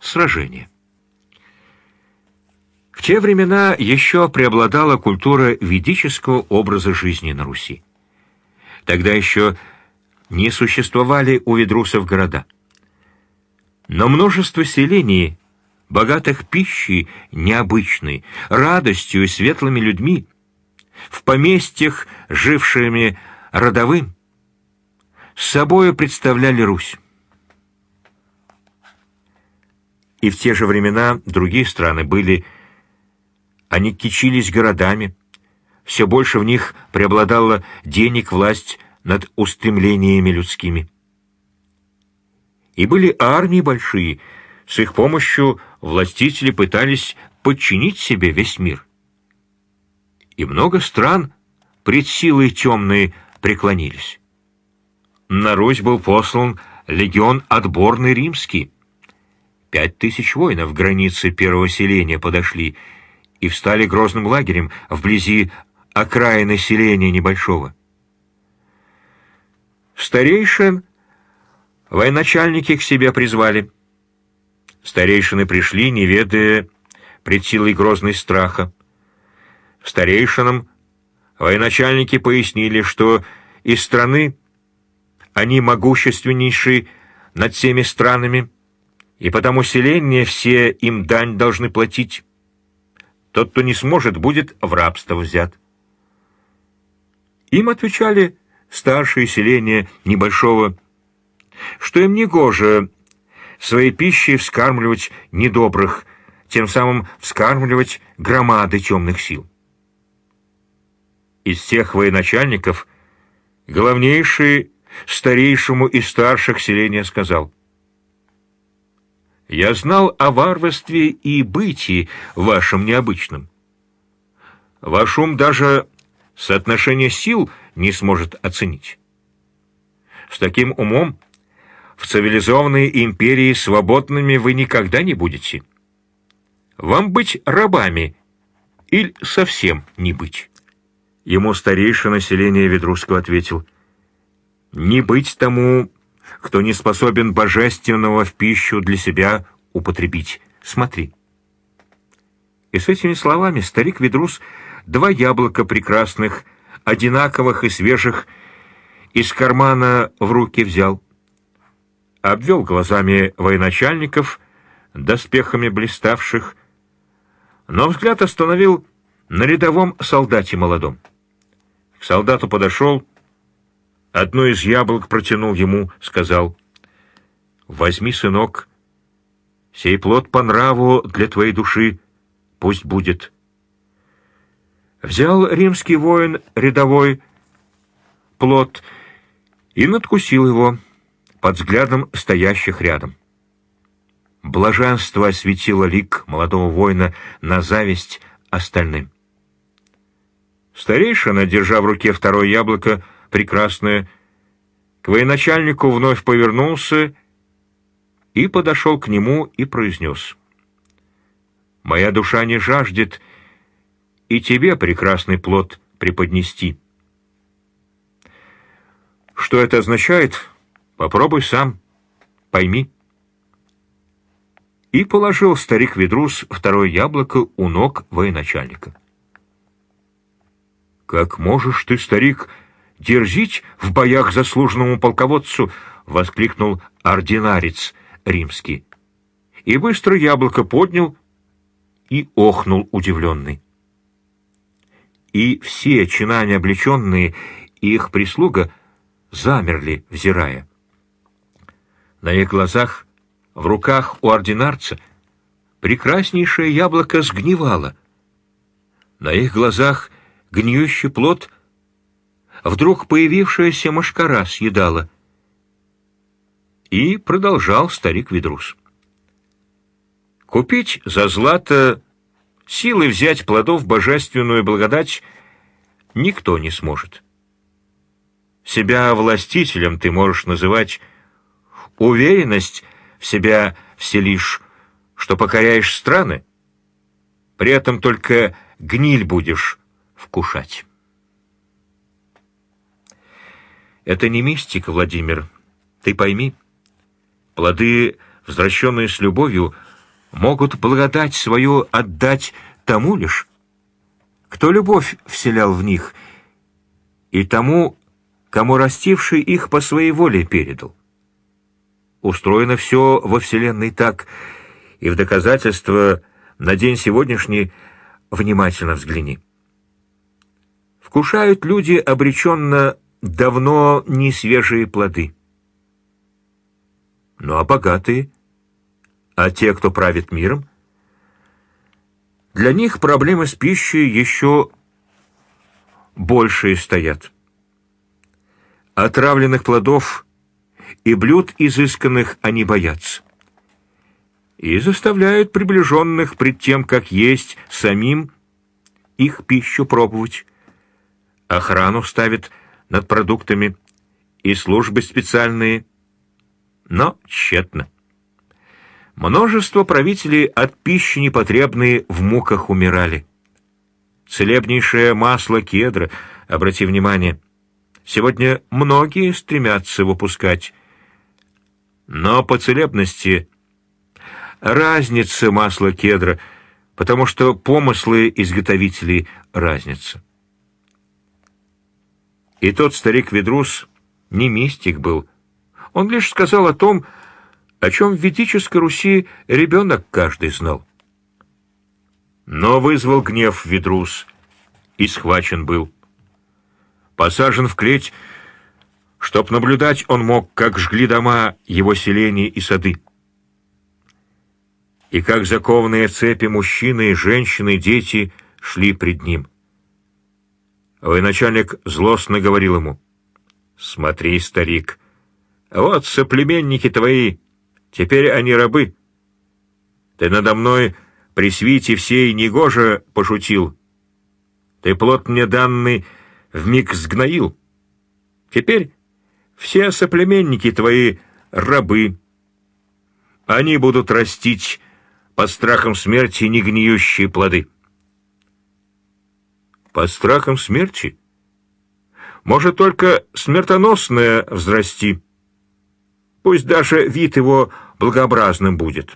сражения. В те времена еще преобладала культура ведического образа жизни на Руси. Тогда еще не существовали у ведрусов города. Но множество селений, богатых пищей необычной, радостью и светлыми людьми, в поместьях, жившими родовым, с собою представляли Русь. И в те же времена другие страны были. Они кичились городами, все больше в них преобладала денег власть над устремлениями людскими. И были армии большие, с их помощью властители пытались подчинить себе весь мир. И много стран пред силой темной преклонились. На Русь был послан легион отборный римский. 5000 воинов в границы первого селения подошли и встали грозным лагерем вблизи окраины селения небольшого. Старейшин военачальники к себе призвали. Старейшины пришли, не ведая пред силой грозной страха. Старейшинам военачальники пояснили, что из страны они могущественнейшие над всеми странами, и потому селения все им дань должны платить. Тот, кто не сможет, будет в рабство взят. Им отвечали старшие селения небольшого, что им негоже своей пищей вскармливать недобрых, тем самым вскармливать громады темных сил. Из всех военачальников главнейший старейшему из старших селения сказал: «Я знал о варварстве и бытии вашем необычном. Ваш ум даже соотношение сил не сможет оценить. С таким умом в цивилизованной империи свободными вы никогда не будете. Вам быть рабами или совсем не быть». Ему старейший населения Ведрусского ответил: «Не быть тому, кто не способен божественного в пищу для себя употребить. Смотри». И с этими словами старик Ведрус 2 яблока прекрасных, одинаковых и свежих, из кармана в руки взял, обвел глазами военачальников, доспехами блиставших, но взгляд остановил на рядовом солдате молодом. К солдату подошел, одно из яблок протянул ему, сказал: «Возьми, сынок, сей плод по нраву для твоей души пусть будет». Взял римский воин рядовой плод и надкусил его под взглядом стоящих рядом. Блаженство осветило лик молодого воина на зависть остальным. Старейшина, держа в руке 2 яблоко, прекрасное, к военачальнику вновь повернулся и подошел к нему и произнес: «Моя душа не жаждет и тебе прекрасный плод преподнести». Что это означает? Попробуй сам, пойми. И положил старик Ведрус 2 яблоко у ног военачальника. «Как можешь ты, старик, дерзить в боях заслуженному полководцу?» — воскликнул ординарец римский. И быстро яблоко поднял и охнул удивленный. И все чинами облеченные и их прислуга замерли, взирая. На их глазах, в руках у ординарца, прекраснейшее яблоко сгнивало. На их глазах гниющий плод вдруг появившаяся мошкара съедала. И продолжал старик Ведрус: «Купить за злато, силой взять плодов божественную благодать никто не сможет. Себя властителем ты можешь называть, уверенность в себя вселишь, что покоряешь страны, при этом только гниль будешь вкушать». Это не мистика, Владимир, ты пойми. Плоды, возвращенные с любовью, могут благодать свою отдать тому лишь, кто любовь вселял в них, и тому, кому растивший их по своей воле передал. Устроено все во Вселенной так, и в доказательство на день сегодняшний внимательно взгляни. Вкушают люди обреченно давно не свежие плоды. Ну а богатые, а те, кто правит миром, для них проблемы с пищей еще большие стоят. Отравленных плодов и блюд изысканных они боятся. И заставляют приближенных пред тем, как есть, самим их пищу пробовать. Охрану ставят над продуктами и службы специальные, но тщетно. Множество правителей от пищи непотребные в муках умирали. Целебнейшее масло кедра, обрати внимание, сегодня многие стремятся выпускать. Но по целебности разница масла кедра, потому что помыслы изготовителей разнятся. И тот старик Ведрус не мистик был. Он лишь сказал о том, о чем в ведической Руси ребенок каждый знал. Но вызвал гнев Ведрус и схвачен был. Посажен в клеть, чтоб наблюдать он мог, как жгли дома его селения и сады. И как закованные цепи мужчины, женщины, дети шли пред ним. Военачальник злостно говорил ему: «Смотри, старик, вот соплеменники твои, теперь они рабы. Ты надо мной при свите всей негоже пошутил. Ты плод мне данный вмиг сгноил. Теперь все соплеменники твои рабы. Они будут растить под страхом смерти негниющие плоды». Под страхом смерти? Может, только смертоносное взрасти. Пусть даже вид его благообразным будет.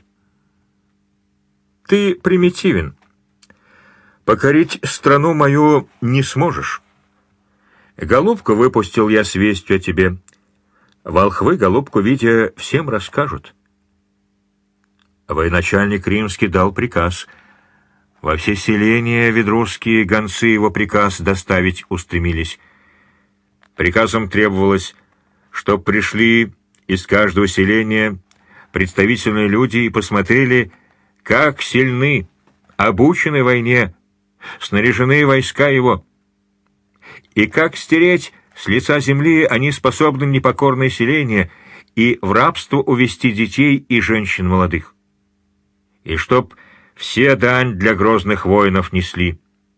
Ты примитивен. Покорить страну мою не сможешь. Голубку выпустил я с вестью о тебе. Волхвы голубку, видя, всем расскажут. Военачальник римский дал приказ. Во все селения ведрусские гонцы его приказ доставить устремились. Приказом требовалось, чтоб пришли из каждого селения представительные люди и посмотрели, как сильны, обучены войне, снаряжены войска его, и как стереть с лица земли они способны непокорное селение и в рабство увести детей и женщин молодых. И чтоб все дань для грозных воинов несли.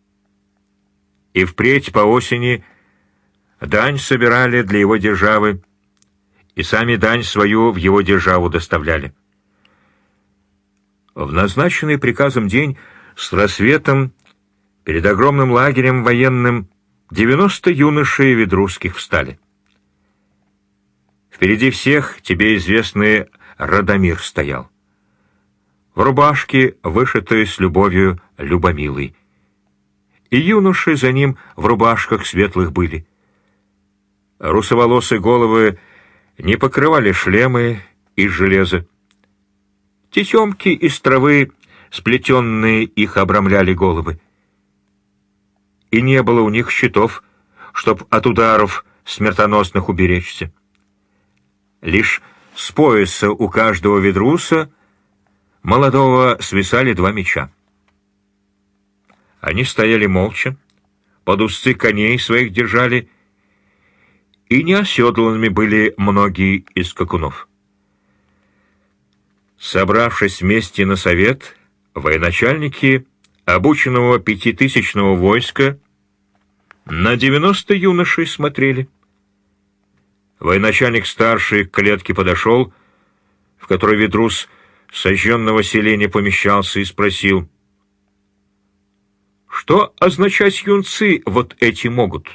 И впредь по осени дань собирали для его державы, и сами дань свою в его державу доставляли. В назначенный приказом день с рассветом перед огромным лагерем военным 90 юношей ведрусских встали. Впереди всех тебе известный Радомир стоял. В рубашке, вышитой с любовью Любомилой. И юноши за ним в рубашках светлых были. Русоволосые головы не покрывали шлемы из железа. Тесемки из травы, сплетенные, их обрамляли головы. И не было у них щитов, чтоб от ударов смертоносных уберечься. Лишь с пояса у каждого ведруса молодого свисали 2 меча. Они стояли молча, под узцы коней своих держали, и неоседланными были многие из скакунов. Собравшись вместе на совет, военачальники обученного 5000-го войска на 90 юношей смотрели. Военачальник старший к клетке подошел, в которой ведрус сожженного селения помещался, и спросил: «Что означать юнцы вот эти могут?»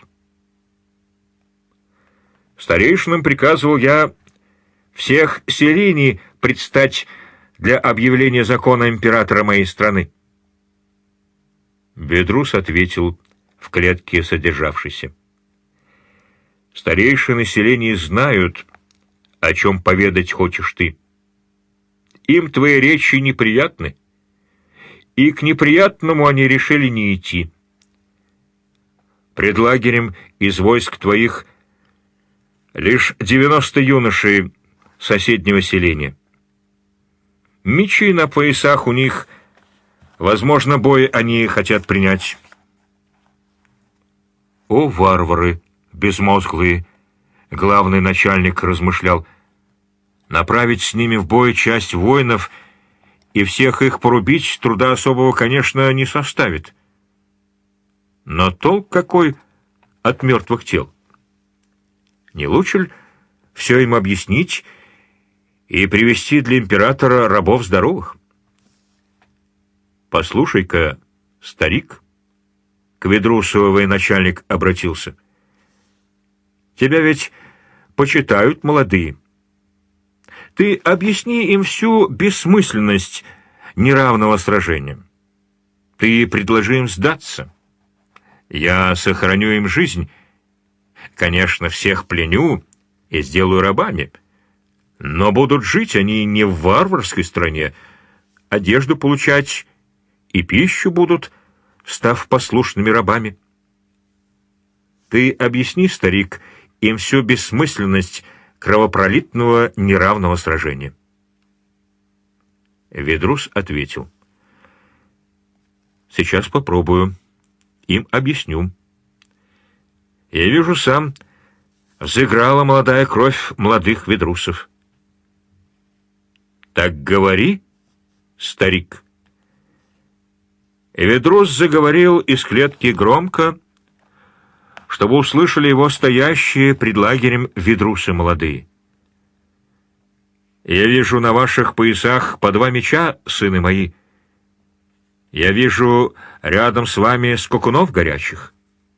Старейшинам приказывал я всех селений предстать для объявления закона императора моей страны? Ведрус ответил в клетке содержавшейся: старейшины селений знают, о чем поведать хочешь ты. Им твои речи неприятны, и к неприятному они решили не идти. Пред лагерем из войск твоих лишь 90 юношей соседнего селения. Мечи на поясах у них, возможно, бой они хотят принять. О, варвары безмозглые! Главный начальник размышлял. Направить с ними в бой часть воинов и всех их порубить труда особого, конечно, не составит. Но толк какой от мертвых тел? Не лучше ли все им объяснить и привести для императора рабов здоровых? Послушай-ка, старик, к Ведрусу военачальник обратился, тебя ведь почитают молодые. Ты объясни им всю бессмысленность неравного сражения. Ты предложи им сдаться. Я сохраню им жизнь. Конечно, всех пленю и сделаю рабами. Но будут жить они не в варварской стране, одежду получать и пищу будут, став послушными рабами. Ты объясни, старик, им всю бессмысленность кровопролитного неравного сражения. Ведрус ответил: сейчас попробую, им объясню. Я вижу сам, взыграла молодая кровь молодых ведрусов. Так говори, старик. Ведрус заговорил из клетки громко, чтобы услышали его стоящие пред лагерем ведрусы молодые. Я вижу на ваших поясах по 2 меча, сыны мои. Я вижу рядом с вами скакунов горячих.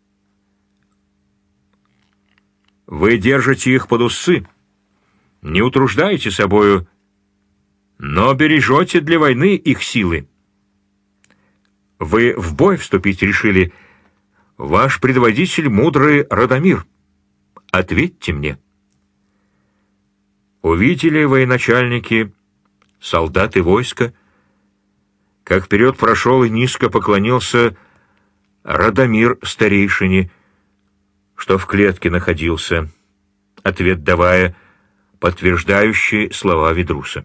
Вы держите их под усы, не утруждаете собою, но бережете для войны их силы. Вы в бой вступить решили, ваш предводитель мудрый Радомир. Ответьте мне. Увидели военачальники, солдаты войска, как вперед прошел и низко поклонился Радомир старейшине, что в клетке находился, ответ давая, подтверждающий слова Ведруса.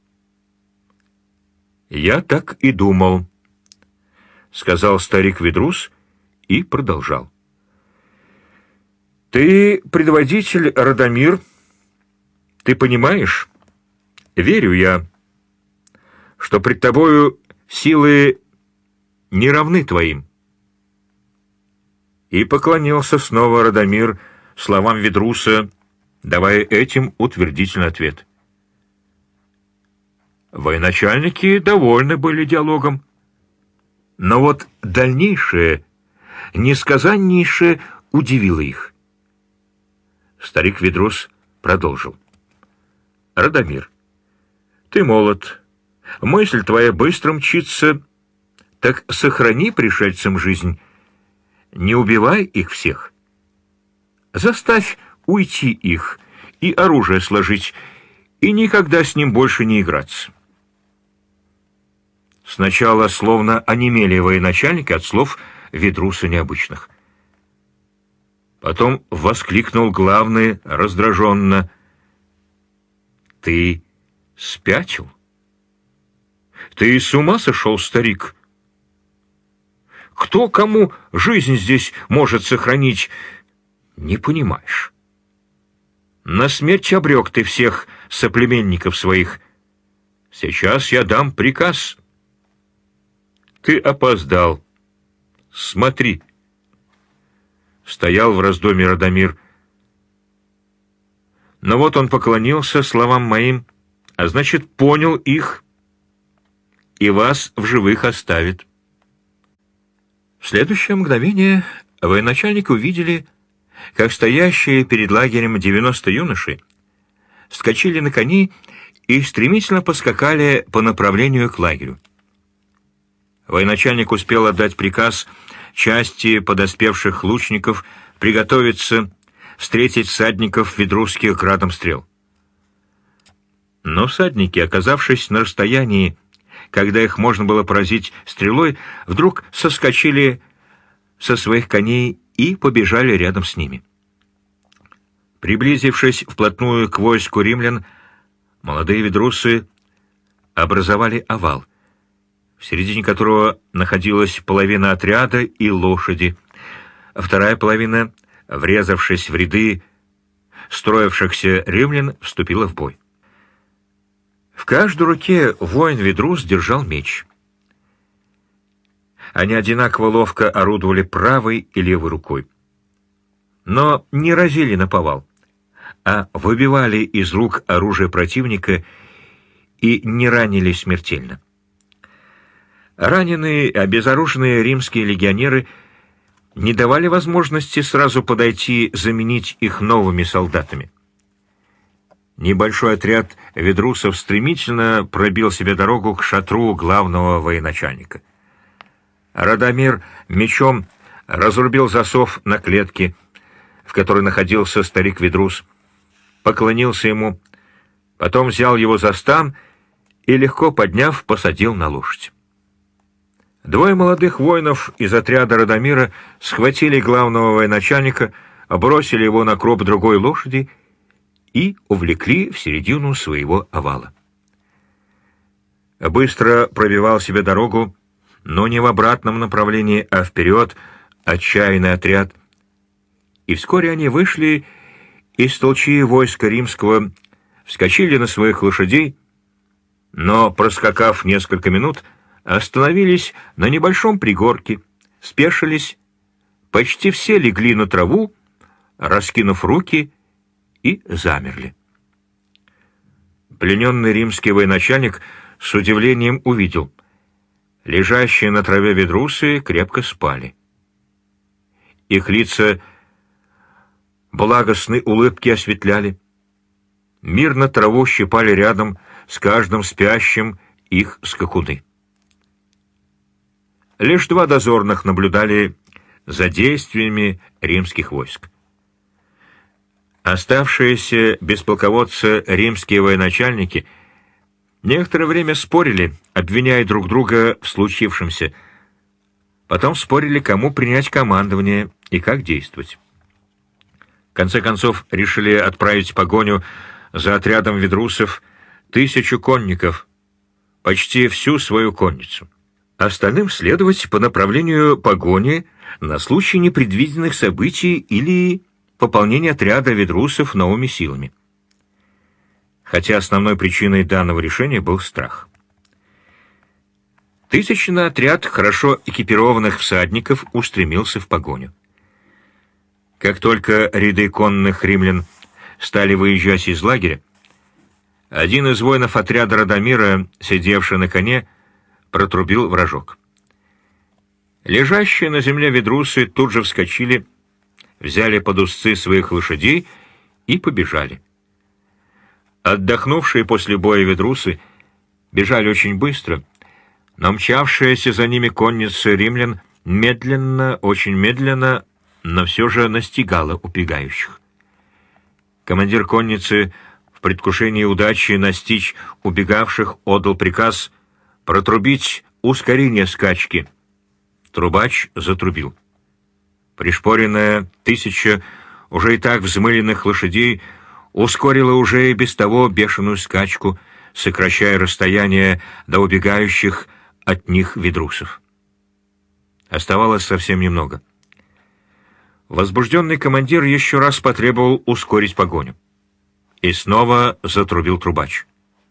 «Я так и думал», — сказал старик Ведрус и продолжал. «Ты предводитель Радомир, ты понимаешь, верю я, что пред тобою силы не равны твоим». И поклонился снова Радомир словам Ведруса, давая этим утвердительный ответ. Военачальники довольны были диалогом, но вот дальнейшее, несказаннейшее удивило их. Старик Ведрус продолжил. «Радомир, ты молод, мысль твоя быстро мчится, так сохрани пришельцам жизнь, не убивай их всех. Заставь уйти их и оружие сложить, и никогда с ним больше не играться». Сначала словно онемели военачальники от слов Ведруса необычных. Потом воскликнул главный раздраженно: «Ты спятил? Ты с ума сошел, старик? Кто кому жизнь здесь может сохранить, не понимаешь? На смерть обрек ты всех соплеменников своих. Сейчас я дам приказ». «Ты опоздал. Смотри». Стоял в раздумье Радомир. Но вот он поклонился словам моим, а значит, понял их и вас в живых оставит. В следующее мгновение военачальники увидели, как стоящие перед лагерем 90 юношей вскочили на коней и стремительно поскакали по направлению к лагерю. Военачальник успел отдать приказ части подоспевших лучников приготовиться встретить всадников ведрусских градом стрел. Но всадники, оказавшись на расстоянии, когда их можно было поразить стрелой, вдруг соскочили со своих коней и побежали рядом с ними. Приблизившись вплотную к войску римлян, молодые ведрусы образовали овал, в середине которого находилась половина отряда и лошади, а вторая половина, врезавшись в ряды строившихся римлян, вступила в бой. В каждой руке воин-ведрус держал меч. Они одинаково ловко орудовали правой и левой рукой, но не разили наповал, а выбивали из рук оружие противника и не ранили смертельно. Раненые, обезоруженные римские легионеры не давали возможности сразу подойти заменить их новыми солдатами. Небольшой отряд ведрусов стремительно пробил себе дорогу к шатру главного военачальника. Радомир мечом разрубил засов на клетке, в которой находился старик-ведрус, поклонился ему, потом взял его за стан и, легко подняв, посадил на лошадь. Двое молодых воинов из отряда Радомира схватили главного военачальника, бросили его на круп другой лошади и увлекли в середину своего овала. Быстро пробивал себе дорогу, но не в обратном направлении, а вперед, отчаянный отряд, и вскоре они вышли из толчии войска римского, вскочили на своих лошадей, но, проскакав несколько минут, остановились на небольшом пригорке, спешились, почти все легли на траву, раскинув руки, и замерли. Плененный римский военачальник с удивлением увидел: лежащие на траве ведрусы крепко спали. Их лица благостной улыбки осветляли. Мирно траву щипали рядом с каждым спящим их скакуны. Лишь два дозорных наблюдали за действиями римских войск. Оставшиеся без полководца римские военачальники некоторое время спорили, обвиняя друг друга в случившемся. Потом спорили, кому принять командование и как действовать. В конце концов решили отправить в погоню за отрядом ведрусов 1000 конников, почти всю свою конницу. Остальным следовать по направлению погони на случай непредвиденных событий или пополнения отряда ведрусов новыми силами. Хотя основной причиной данного решения был страх. 1000-ный отряд хорошо экипированных всадников устремился в погоню. Как только ряды конных римлян стали выезжать из лагеря, один из воинов отряда Радомира, сидевший на коне, протрубил в рожок. Лежащие на земле ведрусы тут же вскочили, взяли под узцы своих лошадей и побежали. Отдохнувшие после боя ведрусы бежали очень быстро, но мчавшаяся за ними конница римлян медленно, очень медленно, но все же настигала убегающих. Командир конницы в предвкушении удачи настичь убегавших отдал приказ протрубить ускорение скачки. Трубач затрубил. Пришпоренная 1000 уже и так взмыленных лошадей ускорила уже и без того бешеную скачку, сокращая расстояние до убегающих от них ведрусов. Оставалось совсем немного. Возбужденный командир еще раз потребовал ускорить погоню. И снова затрубил трубач.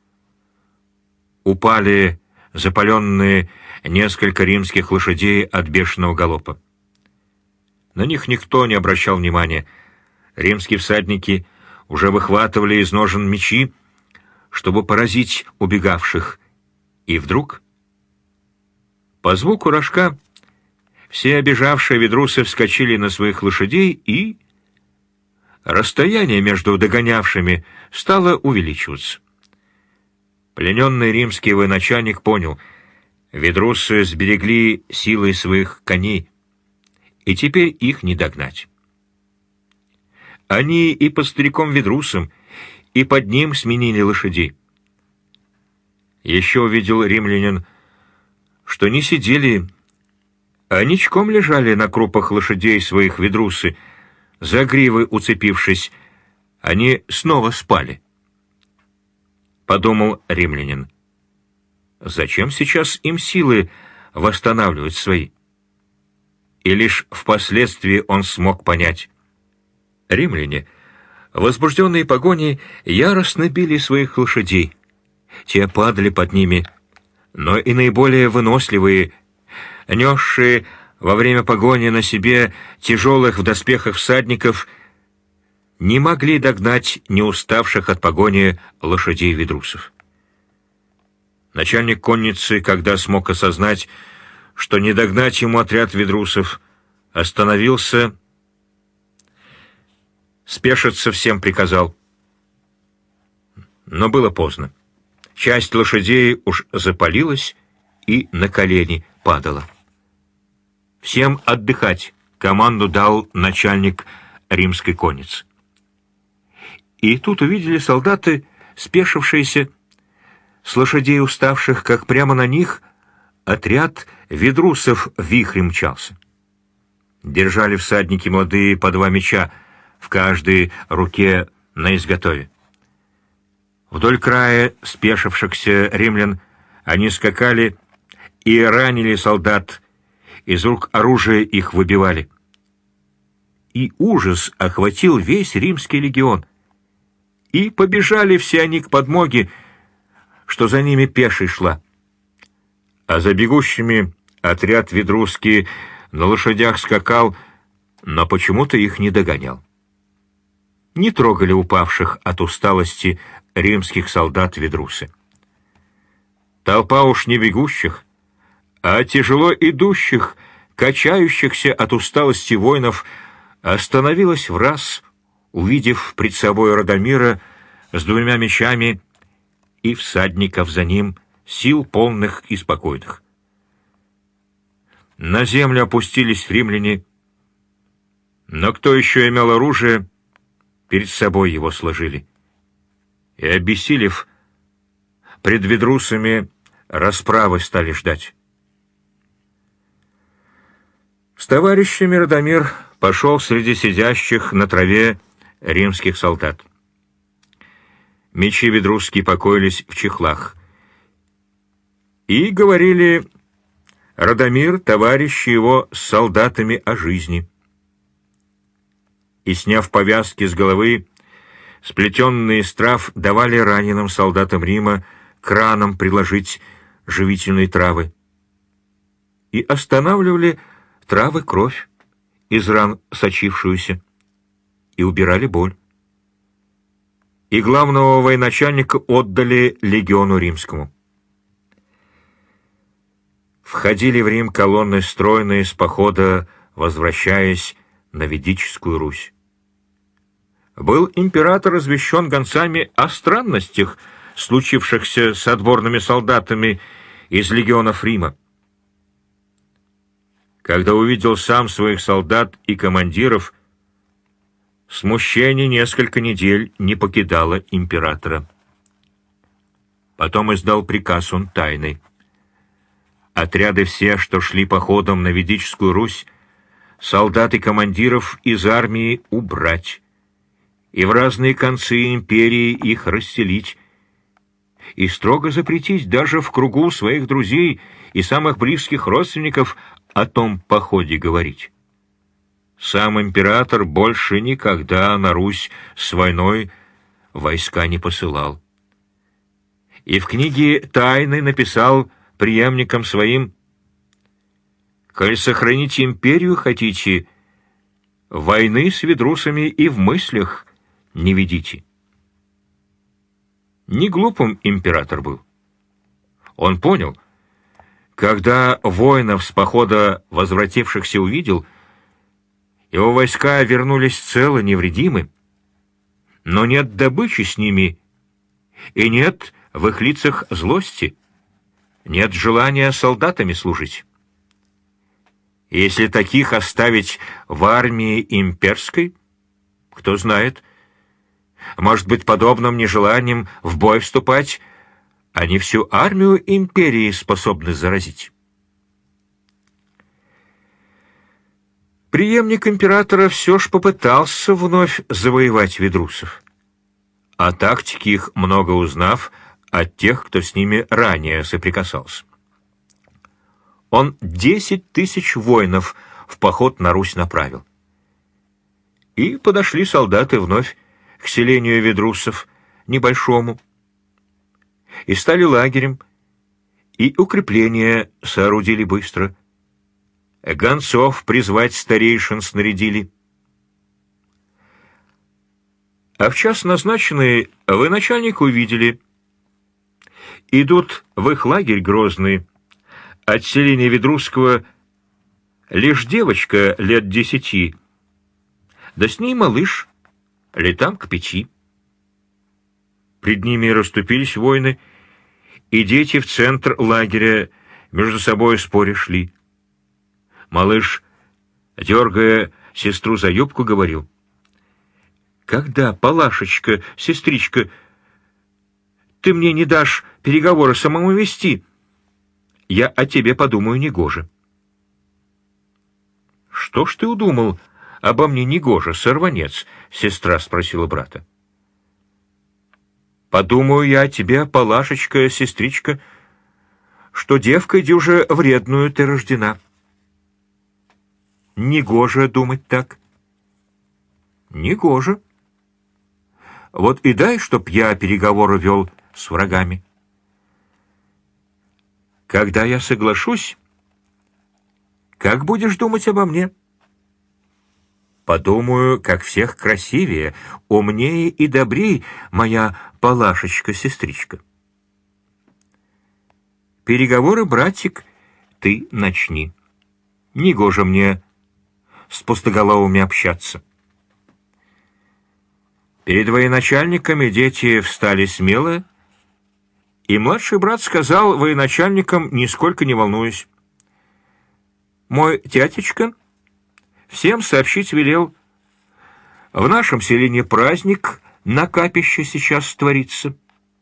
Упали запаленные несколько римских лошадей от бешеного галопа. На них никто не обращал внимания. Римские всадники уже выхватывали из ножен мечи, чтобы поразить убегавших. И вдруг, по звуку рожка, все обежавшие ведрусы вскочили на своих лошадей, и расстояние между догонявшими стало увеличиваться. Плененный римский военачальник понял: ведрусы сберегли силой своих коней, и теперь их не догнать. Они и под стариком Ведрусом, и под ним сменили лошадей. Еще увидел римлянин, что не сидели, а ничком лежали на крупах лошадей своих ведрусы, за гривы уцепившись, они снова спали. Подумал римлянин: зачем сейчас им силы восстанавливать свои? И лишь впоследствии он смог понять: римляне, возбужденные погоней, яростно били своих лошадей. Те падали под ними, но и наиболее выносливые, несшие во время погони на себе тяжелых в доспехах всадников, не могли догнать не уставших от погони лошадей ведрусов. Начальник конницы, когда смог осознать, что не догнать ему отряд ведрусов, остановился, спешиться всем приказал. Но было поздно. Часть лошадей уж запалилась и на колени падала. «Всем отдыхать!» — команду дал начальник римской конницы. И тут увидели солдаты, спешившиеся, с лошадей уставших, как прямо на них отряд ведрусов вихрем мчался. Держали всадники молодые по 2 меча, в каждой руке наизготове. Вдоль края спешившихся римлян они скакали и ранили солдат, из рук оружия их выбивали. И ужас охватил весь римский легион. И побежали все они к подмоге, что за ними пешей шла. А за бегущими отряд ведрусский на лошадях скакал, но почему-то их не догонял. Не трогали упавших от усталости римских солдат ведрусы. Толпа уж не бегущих, а тяжело идущих, качающихся от усталости воинов, остановилась враз, увидев пред собой Радомира с 2 мечами и всадников за ним, сил полных и спокойных. На землю опустились римляне, но кто еще имел оружие, перед собой его сложили. И, обессилев, пред ведрусами расправы стали ждать. С товарищами Радомир пошел среди сидящих на траве римских солдат. Мечи ведрусские покоились в чехлах. И говорили Радомир, товарищи его, с солдатами о жизни. И, сняв повязки с головы, сплетенные из трав, давали раненым солдатам Рима к ранам приложить живительные травы. И останавливали травы кровь, из ран сочившуюся, и убирали боль. И главного военачальника отдали легиону римскому. Входили в Рим колонны стройные с похода, возвращаясь на Ведическую Русь. Был император извещен гонцами о странностях, случившихся с отборными солдатами из легионов Рима. Когда увидел сам своих солдат и командиров, смущение несколько недель не покидало императора. Потом издал приказ он тайный. Отряды все, что шли походом на Ведическую Русь, солдат и командиров из армии убрать, и в разные концы империи их расселить, и строго запретить даже в кругу своих друзей и самых близких родственников о том походе говорить. Сам император больше никогда на Русь с войной войска не посылал. И в книге тайной написал преемникам своим: «Коль сохранить империю хотите, войны с ведрусами и в мыслях не ведите». Не глупым император был. Он понял, когда воинов с похода возвратившихся увидел, его войска вернулись целы, невредимы, но нет добычи с ними, и нет в их лицах злости, нет желания солдатами служить. Если таких оставить в армии имперской, кто знает, может быть, подобным нежеланием в бой вступать, они всю армию империи способны заразить. Преемник императора все ж попытался вновь завоевать ведрусов. О тактике их много узнав от тех, кто с ними ранее соприкасался. Он 10 тысяч воинов в поход на Русь направил. И подошли солдаты вновь к селению ведрусов, небольшому, и стали лагерем, и укрепления соорудили быстро. Гонцов призвать старейшин снарядили. А в час назначенный военачальник увидели. Идут в их лагерь грозный от селения Ведрусского лишь девочка лет 10, да с ней малыш, летам к 5. Пред ними расступились воины, и дети в центр лагеря между собой споря шли. Малыш, дергая сестру за юбку, говорил: «Когда, Палашечка, сестричка, ты мне не дашь переговоры самому вести? Я о тебе подумаю негоже». «Что ж ты удумал обо мне негоже, сорванец?» — сестра спросила брата. «Подумаю я о тебе, Палашечка, сестричка, что девкой дюже вредную ты рождена». «Негоже думать так». «Негоже. Вот и дай, чтоб я переговоры вел с врагами. Когда я соглашусь, как будешь думать обо мне?» «Подумаю, как всех красивее, умнее и добрей, моя Палашечка-сестричка». «Переговоры, братик, ты начни. Негоже мне с пустоголовыми общаться». Перед военачальниками дети встали смело, и младший брат сказал военачальникам, нисколько не волнуясь: «Мой тятечка всем сообщить велел, в нашем селении праздник на капище сейчас творится.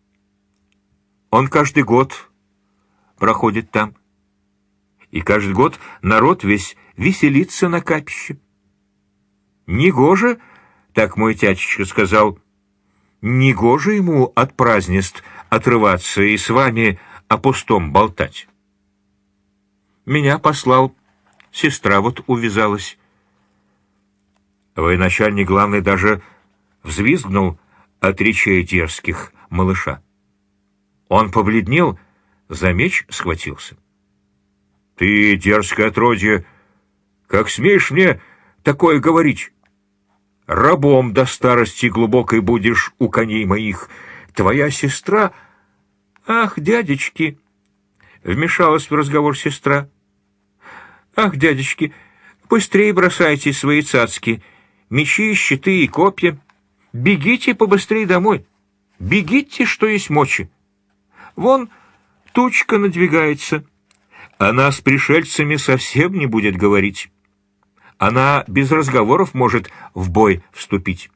Он каждый год проходит там, и каждый год народ весь веселится на капище. Негоже, так мой тятечка сказал, негоже ему от празднеств отрываться и с вами о пустом болтать. Меня послал, сестра вот увязалась». Военачальник главный даже взвизгнул от речей дерзких малыша. Он побледнел, за меч схватился. «Ты, дерзкое отродье, как смеешь мне такое говорить? Рабом до старости глубокой будешь у коней моих. Твоя сестра...» «Ах, дядечки!» — вмешалась в разговор сестра. «Ах, дядечки, быстрее бросайте свои цацки, мечи, щиты и копья. Бегите побыстрее домой. Бегите, что есть мочи. Вон тучка надвигается. Она с пришельцами совсем не будет говорить. Она без разговоров может в бой вступить».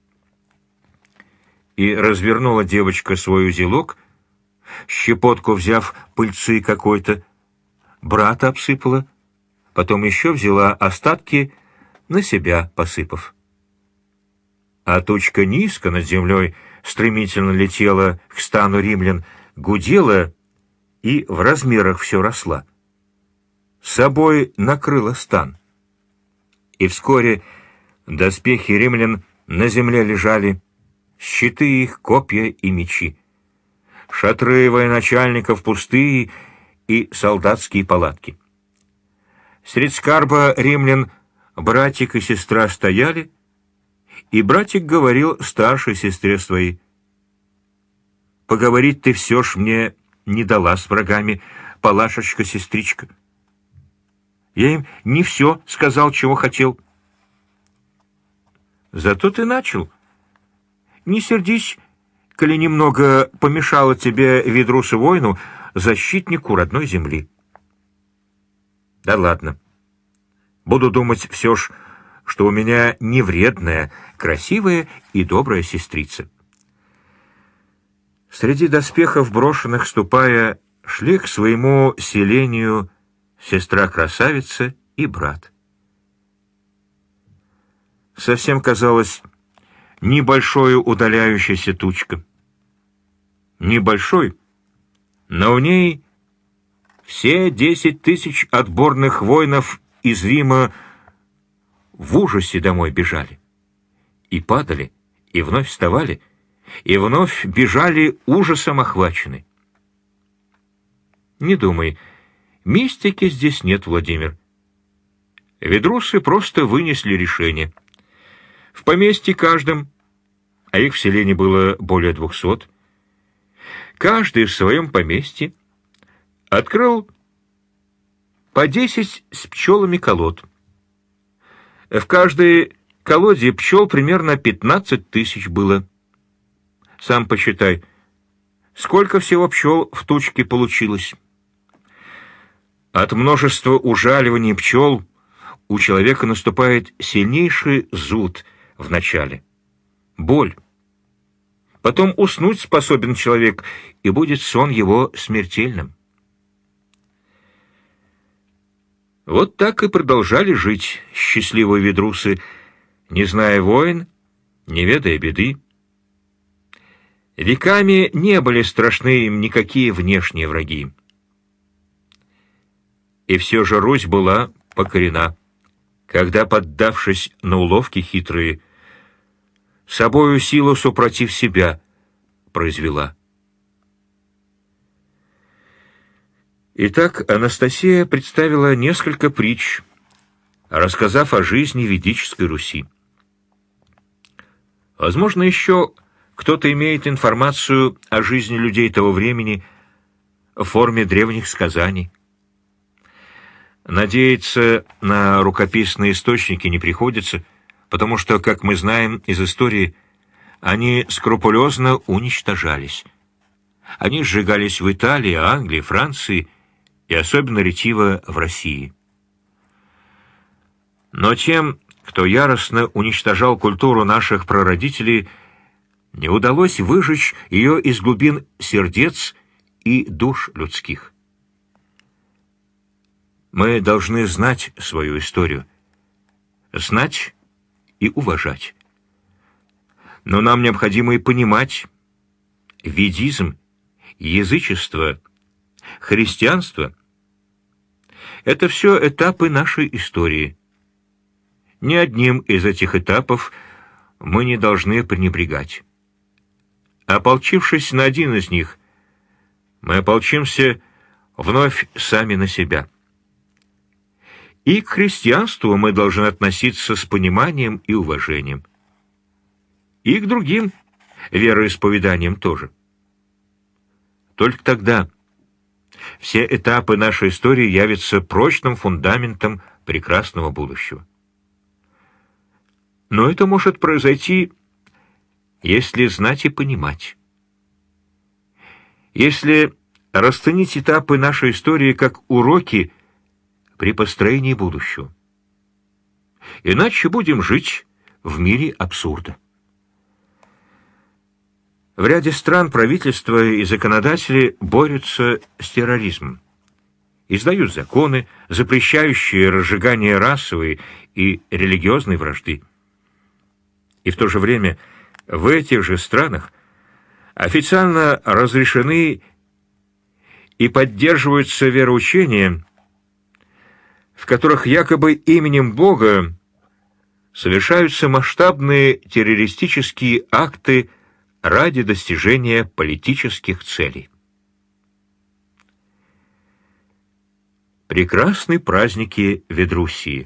И развернула девочка свой узелок, щепотку взяв пыльцы какой-то, брата обсыпала, потом еще взяла остатки, на себя посыпав. А тучка низко над землей стремительно летела к стану римлян, гудела и в размерах все росла. С собой накрыла стан. И вскоре доспехи римлян на земле лежали, щиты их, копья и мечи. Шатры военачальников пустые и солдатские палатки. Средь скарба римлян братик и сестра стояли, и братик говорил старшей сестре своей: «Поговорить ты все ж мне не дала с врагами, Палашечка-сестричка. Я им не все сказал, чего хотел». «Зато ты начал. Не сердись, коли немного помешало тебе, Ведрусу воину, защитнику родной земли. Да ладно. Буду думать все ж, что у меня невредная, красивая и добрая сестрица. Среди доспехов брошенных ступая, шли к своему селению сестра-красавица и брат. Совсем казалось небольшой удаляющаяся тучка. Небольшой, но в ней все 10 000 отборных воинов из Рима в ужасе домой бежали. И падали, и вновь вставали, и вновь бежали ужасом охвачены. Не думай, мистики здесь нет, Владимир. Ведрусы просто вынесли решение. В поместье каждом, а их в селении было более 200, каждый в своем поместье открыл по 10 с пчелами колод. В каждой колоде пчел примерно 15 000 было. Сам посчитай, сколько всего пчел в тучке получилось. От множества ужаливаний пчел у человека наступает сильнейший зуд в начале, боль. Потом уснуть способен человек, и будет сон его смертельным. Вот так и продолжали жить счастливые ведрусы, не зная войн, не ведая беды. Веками не были страшны им никакие внешние враги. И все же Русь была покорена, когда, поддавшись на уловки хитрые, собою силу супротив себя произвела. Итак, Анастасия представила несколько притч, рассказав о жизни ведической Руси. Возможно, еще кто-то имеет информацию о жизни людей того времени в форме древних сказаний. Надеяться на рукописные источники не приходится, потому что, как мы знаем из истории, они скрупулезно уничтожались. Они сжигались в Италии, Англии, Франции и особенно ретиво в России. Но тем, кто яростно уничтожал культуру наших прародителей, не удалось выжечь ее из глубин сердец и душ людских. Мы должны знать свою историю, знать и уважать. Но нам необходимо и понимать: ведизм, язычество, христианство — это все этапы нашей истории. Ни одним из этих этапов мы не должны пренебрегать. Ополчившись на один из них, мы ополчимся вновь сами на себя. И к христианству мы должны относиться с пониманием и уважением. И к другим вероисповеданиям тоже. Только тогда все этапы нашей истории явятся прочным фундаментом прекрасного будущего. Но это может произойти, если знать и понимать. Если расценить этапы нашей истории как уроки при построении будущего. Иначе будем жить в мире абсурда. В ряде стран правительства и законодатели борются с терроризмом. Издают законы, запрещающие разжигание расовой и религиозной вражды. И в то же время в этих же странах официально разрешены и поддерживаются вероучения, в которых якобы именем Бога совершаются масштабные террористические акты ради достижения политических целей. Прекрасны праздники Ведруссии.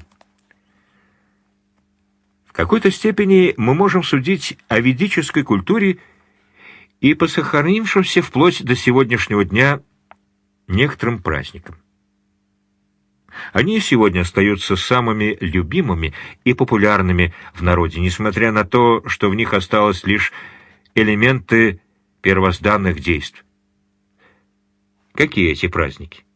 В какой-то степени мы можем судить о ведической культуре и по сохранившимся вплоть до сегодняшнего дня некоторым праздникам. Они сегодня остаются самыми любимыми и популярными в народе, несмотря на то, что в них осталось лишь элементы первозданных действий. Какие эти праздники?